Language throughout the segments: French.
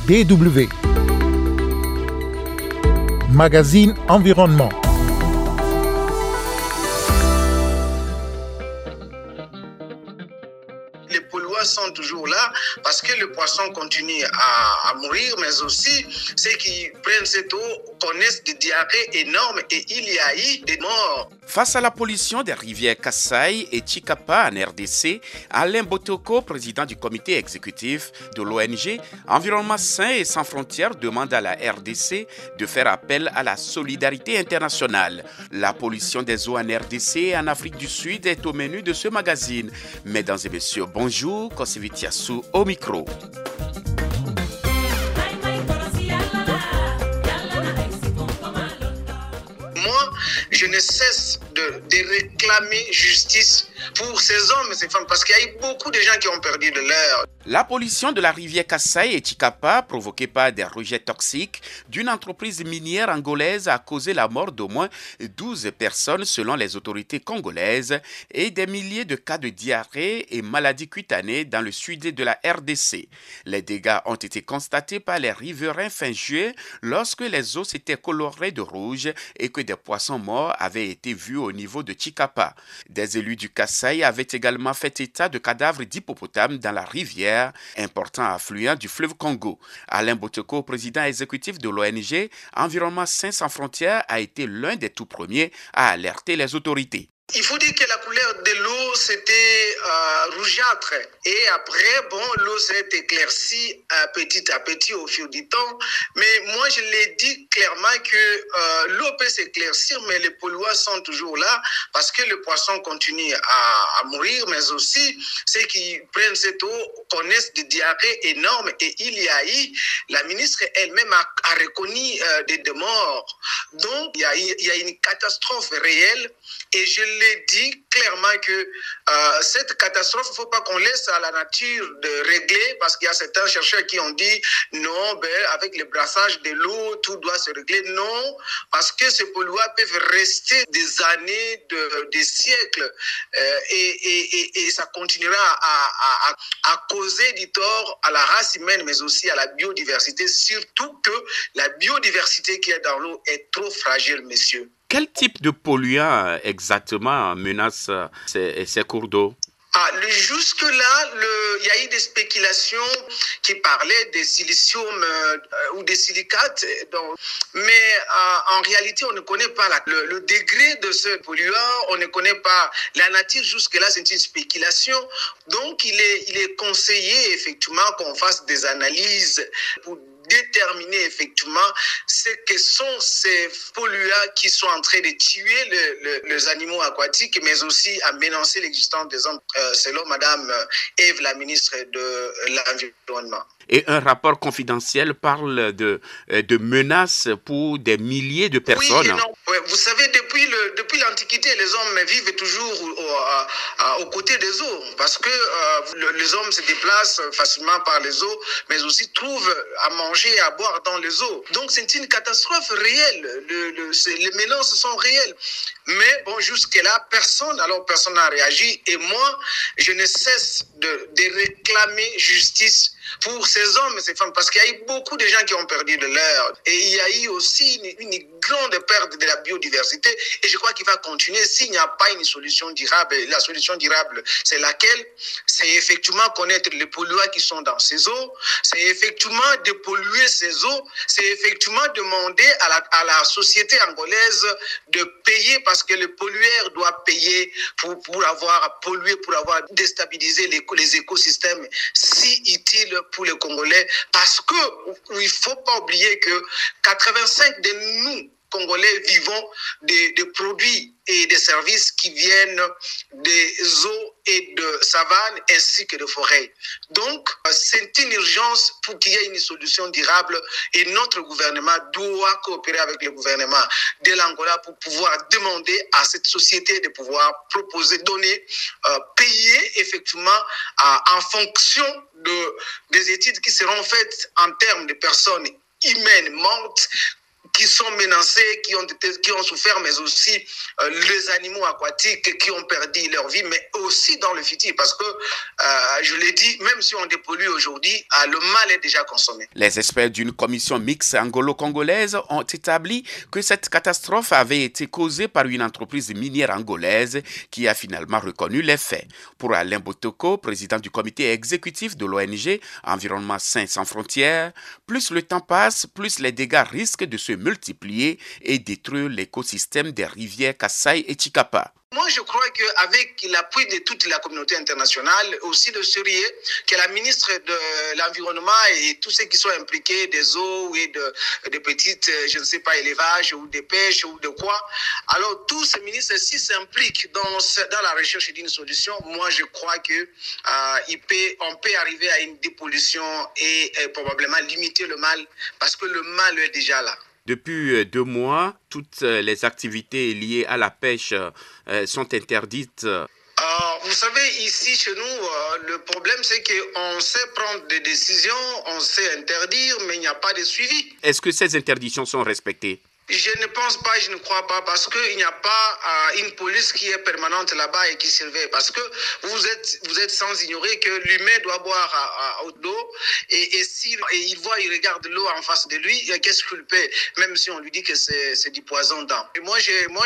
DW. Magazine Environnement. Les polluants sont toujours là parce que le poisson continue à mourir, mais aussi ceux qui prennent cette eau connaissent des diarrhées énormes et il y a eu des morts. Face à la pollution des rivières Kasaï et Chikapa en RDC, Alain Botoko, président du comité exécutif de l'ONG Environnement Sain et Sans Frontières, demande à la RDC de faire appel à la solidarité internationale. La pollution des eaux en RDC et en Afrique du Sud est au menu de ce magazine. Mesdames et messieurs, bonjour, Kosivitiassou au micro. Je ne cesse de réclamer justice pour ces hommes et ces femmes parce qu'il y a eu beaucoup de gens qui ont perdu de leur. La pollution de la rivière Kasaï et Chikapa, provoquée par des rejets toxiques d'une entreprise minière angolaise, a causé la mort d'au moins 12 personnes selon les autorités congolaises et des milliers de cas de diarrhée et maladies cutanées dans le sud de la RDC. Les dégâts ont été constatés par les riverains fin juillet lorsque les eaux s'étaient colorées de rouge et que des poissons morts avaient été vus au niveau de Chikapa. Des élus du Kasaï avaient également fait état de cadavres d'hippopotames dans la rivière, important affluent du fleuve Congo. Alain Botoko, président exécutif de l'ONG Environnement Sain Sans Frontières, a été l'un des tout premiers à alerter les autorités. Il faut dire que la couleur de l'eau, c'était rougeâtre. Et après, l'eau s'est éclaircie petit à petit au fil du temps. Mais moi, je l'ai dit clairement que l'eau peut s'éclaircir, mais les polluants sont toujours là parce que le poisson continue à mourir, mais aussi ceux qui prennent cette eau connaissent des diarrhées énormes. Et il y a eu, la ministre elle-même a reconnu des morts. Donc, il y a une catastrophe réelle. Et je l'ai dit clairement que cette catastrophe, il ne faut pas qu'on laisse à la nature de régler, parce qu'il y a certains chercheurs qui ont dit non, avec le brassage de l'eau, tout doit se régler. Non, parce que ces polluants peuvent rester des années, des siècles, et ça continuera à causer du tort à la race humaine, mais aussi à la biodiversité, surtout que la biodiversité qui est dans l'eau est trop fragile, messieurs. Quel type de polluant exactement menace ces cours d'eau? Jusque-là, il y a eu des spéculations qui parlaient des silicium ou des silicates. Mais en réalité, on ne connaît pas le degré de ce polluant, on ne connaît pas la nature. Jusque-là, c'est une spéculation. Donc, il est conseillé effectivement qu'on fasse des analyses pour déterminer effectivement ce que sont ces polluants qui sont en train de tuer les animaux aquatiques, mais aussi à menacer l'existence des hommes, selon Madame Eve, la ministre de l'Environnement. Et un rapport confidentiel parle de menaces pour des milliers de personnes. Oui, vous savez, depuis l'Antiquité, les hommes vivent toujours aux côtés des eaux, parce que les hommes se déplacent facilement par les eaux, mais aussi trouvent à manger et à boire dans les eaux. Donc c'est une catastrophe réelle. Les menaces sont réelles. Mais jusque-là, personne n'a réagi. Et moi, je ne cesse de réclamer justice pour ces hommes et ces femmes, parce qu'il y a eu beaucoup de gens qui ont perdu de leur. Et il y a eu aussi une grande perte de la biodiversité. Et je crois qu'il va continuer s'il n'y a pas une solution durable. La solution durable, c'est laquelle? C'est effectivement connaître les polluants qui sont dans ces eaux. C'est effectivement dépolluer ces eaux. C'est effectivement demander à la société angolaise de payer, parce que le pollueur doit payer pour avoir pollué, pour avoir déstabilisé les écosystèmes si utiles pour les Congolais, parce qu'il ne faut pas oublier que 85 de nous, Congolais, vivons des produits et des services qui viennent des eaux et de savanes ainsi que de forêts. Donc, c'est une urgence pour qu'il y ait une solution durable, et notre gouvernement doit coopérer avec le gouvernement de l'Angola pour pouvoir demander à cette société de pouvoir proposer, donner, payer effectivement en fonction des études qui seront faites en termes de personnes humaines mortes, qui sont menacés, qui ont souffert, mais aussi les animaux aquatiques qui ont perdu leur vie, mais aussi dans le futur, parce que, je l'ai dit, même si on dépollue aujourd'hui, le mal est déjà consommé. Les experts d'une commission mixte angolo-congolaise ont établi que cette catastrophe avait été causée par une entreprise minière angolaise qui a finalement reconnu les faits. Pour Alain Botoko, président du comité exécutif de l'ONG Environnement Sain Sans Frontières, plus le temps passe, plus les dégâts risquent de se multiplier et détruire l'écosystème des rivières Kasaï et Tshikapa. Moi, je crois qu'avec l'appui de toute la communauté internationale, aussi de sérieux, que la ministre de l'Environnement et tous ceux qui sont impliqués des eaux et de petites, je ne sais pas, élevages ou de pêche ou de quoi, alors tous ces ministres, s'ils s'impliquent dans la recherche d'une solution, moi, je crois qu'on peut arriver à une dépollution et probablement limiter le mal, parce que le mal est déjà là. Depuis 2 mois, toutes les activités liées à la pêche sont interdites. Vous savez, ici, chez nous, le problème, c'est qu'on sait prendre des décisions, on sait interdire, mais il n'y a pas de suivi. Est-ce que ces interdictions sont respectées? Je ne pense pas, je ne crois pas, parce qu'il n'y a pas une police qui est permanente là-bas et qui surveille. Parce que vous êtes sans ignorer que l'humain doit boire à l'eau et il voit, il regarde l'eau en face de lui, qu'est-ce qu'il peut, même si on lui dit que c'est du poison dedans. Et moi,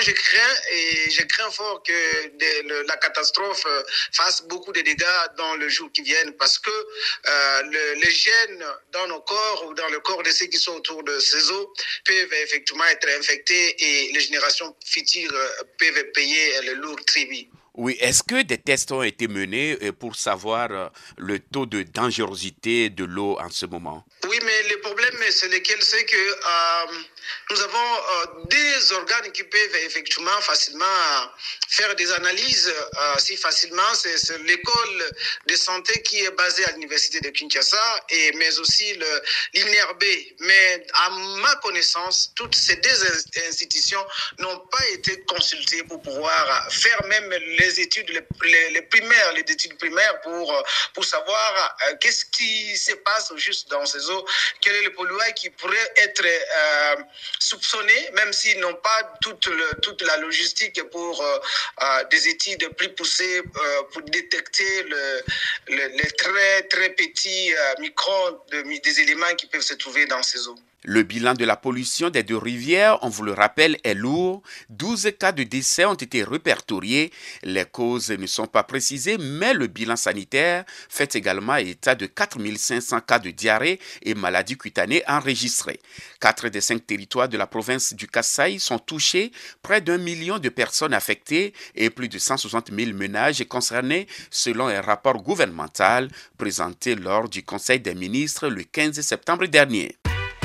je crains fort que la catastrophe fasse beaucoup de dégâts dans le jour qui viennent, parce que les gènes dans nos corps ou dans le corps de ceux qui sont autour de ces eaux peuvent effectivement être infectés et les générations futures peuvent payer le lourd tribut. Oui, est-ce que des tests ont été menés pour savoir le taux de dangerosité de l'eau en ce moment? Oui, mais le problème, c'est lequel, c'est que nous avons des organes qui peuvent effectivement facilement faire des analyses si facilement. C'est l'école de santé qui est basée à l'université de Kinshasa, mais aussi l'INRB. Mais à ma connaissance, toutes ces deux institutions n'ont pas été consultées pour pouvoir faire même les études, les études primaires pour savoir qu'est-ce qui se passe juste dans ces eaux, quel est le polluant qui pourrait être soupçonné, même s'ils n'ont pas toute la logistique pour des études plus poussées pour détecter les très très petits microns des éléments qui peuvent se trouver dans ces eaux. Le bilan de la pollution des 2 rivières, on vous le rappelle, est lourd. 12 cas de décès ont été répertoriés. Les causes ne sont pas précisées, mais le bilan sanitaire fait également état de 4500 cas de diarrhée et maladies cutanées enregistrés. 4 des 5 territoires de la province du Kasaï sont touchés, près d'1 million de personnes affectées et plus de 160 000 ménages concernés selon un rapport gouvernemental présenté lors du Conseil des ministres le 15 septembre dernier.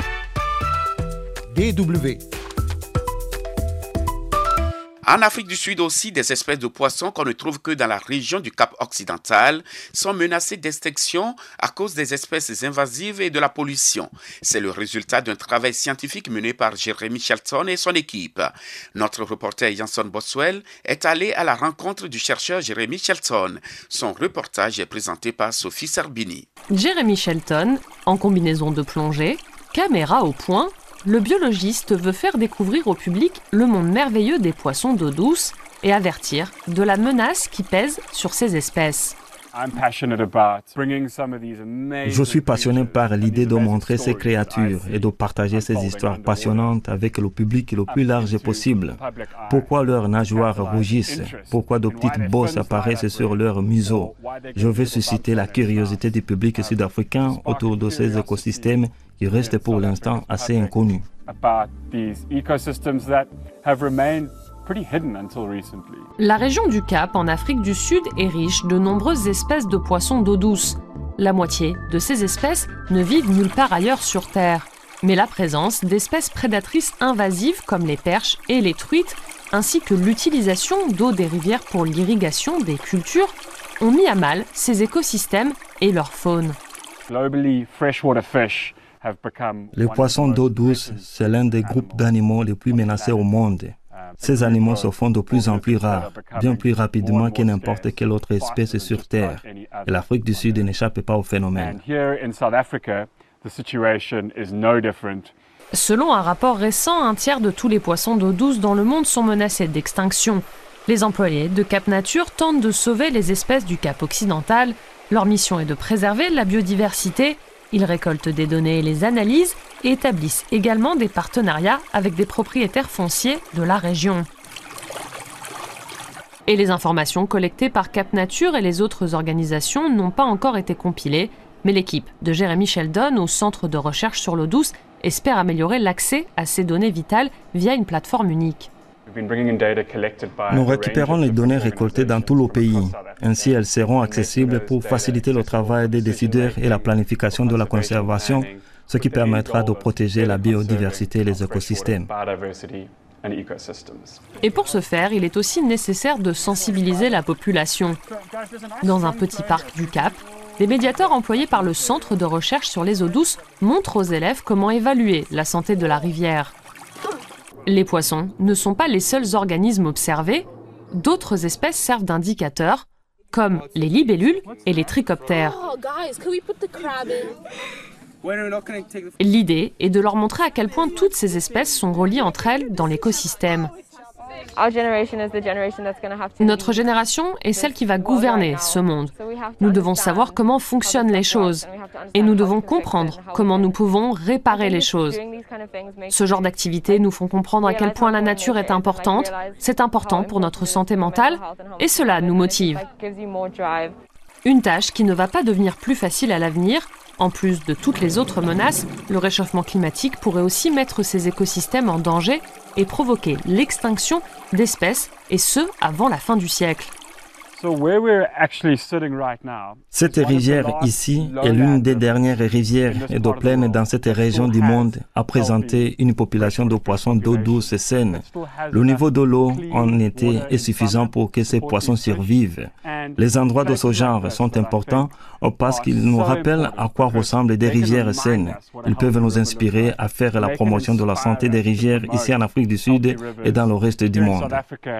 DW. En Afrique du Sud aussi, des espèces de poissons qu'on ne trouve que dans la région du Cap occidental sont menacées d'extinction à cause des espèces invasives et de la pollution. C'est le résultat d'un travail scientifique mené par Jeremy Shelton et son équipe. Notre reporter Janson Boswell est allé à la rencontre du chercheur Jeremy Shelton. Son reportage est présenté par Sophie Serbini. Jeremy Shelton, en combinaison de plongée, caméra au point, le biologiste veut faire découvrir au public le monde merveilleux des poissons d'eau douce et avertir de la menace qui pèse sur ces espèces. Je suis passionné par l'idée de montrer ces créatures et de partager ces histoires passionnantes avec le public le plus large possible. Pourquoi leurs nageoires rougissent? Pourquoi de petites bosses apparaissent sur leur museau? Je veux susciter la curiosité du public sud-africain autour de ces écosystèmes qui restent pour l'instant assez inconnus. La région du Cap, en Afrique du Sud, est riche de nombreuses espèces de poissons d'eau douce. La moitié de ces espèces ne vivent nulle part ailleurs sur Terre. Mais la présence d'espèces prédatrices invasives comme les perches et les truites, ainsi que l'utilisation d'eau des rivières pour l'irrigation des cultures, ont mis à mal ces écosystèmes et leur faune. Les poissons d'eau douce, c'est l'un des groupes d'animaux les plus menacés au monde. Ces animaux se font de plus en plus rares, bien plus rapidement que n'importe quelle autre espèce sur Terre. Et l'Afrique du Sud n'échappe pas au phénomène. Selon un rapport récent, un tiers de tous les poissons d'eau douce dans le monde sont menacés d'extinction. Les employés de Cap Nature tentent de sauver les espèces du Cap occidental. Leur mission est de préserver la biodiversité. Ils récoltent des données et les analysent et établissent également des partenariats avec des propriétaires fonciers de la région. Et les informations collectées par Cap Nature et les autres organisations n'ont pas encore été compilées, mais l'équipe de Jeremy Sheldon au Centre de recherche sur l'eau douce espère améliorer l'accès à ces données vitales via une plateforme unique. Nous récupérons les données récoltées dans tout le pays. Ainsi, elles seront accessibles pour faciliter le travail des décideurs et la planification de la conservation, ce qui permettra de protéger la biodiversité et les écosystèmes. Et pour ce faire, il est aussi nécessaire de sensibiliser la population. Dans un petit parc du Cap, les médiateurs employés par le Centre de recherche sur les eaux douces montrent aux élèves comment évaluer la santé de la rivière. Les poissons ne sont pas les seuls organismes observés. D'autres espèces servent d'indicateurs, comme les libellules et les trichoptères. L'idée est de leur montrer à quel point toutes ces espèces sont reliées entre elles dans l'écosystème. Notre génération est celle qui va gouverner ce monde. Nous devons savoir comment fonctionnent les choses et nous devons comprendre comment nous pouvons réparer les choses. Ce genre d'activités nous font comprendre à quel point la nature est importante, c'est important pour notre santé mentale et cela nous motive. Une tâche qui ne va pas devenir plus facile à l'avenir. En plus de toutes les autres menaces, le réchauffement climatique pourrait aussi mettre ces écosystèmes en danger et provoquer l'extinction d'espèces, et ce, avant la fin du siècle. Cette rivière ici est l'une des dernières rivières d'eau pleine dans cette région du monde à présenter une population de poissons d'eau douce et saine. Le niveau de l'eau en été est suffisant pour que ces poissons survivent. Les endroits de ce genre sont importants parce qu'ils nous rappellent à quoi ressemblent des rivières saines. Ils peuvent nous inspirer à faire la promotion de la santé des rivières ici en Afrique du Sud et dans le reste du monde.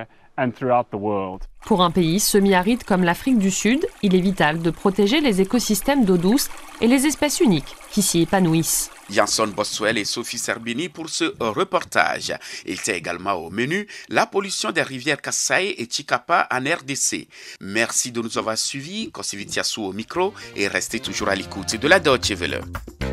Pour un pays semi-aride comme l'Afrique du Sud, il est vital de protéger les écosystèmes d'eau douce et les espèces uniques qui s'y épanouissent. Janson Boswell et Sophie Serbini pour ce reportage. Il était également au menu la pollution des rivières Kasaï et Chikapa en RDC. Merci de nous avoir suivis. Kosivitiasu au micro et restez toujours à l'écoute de la Deutsche Welle.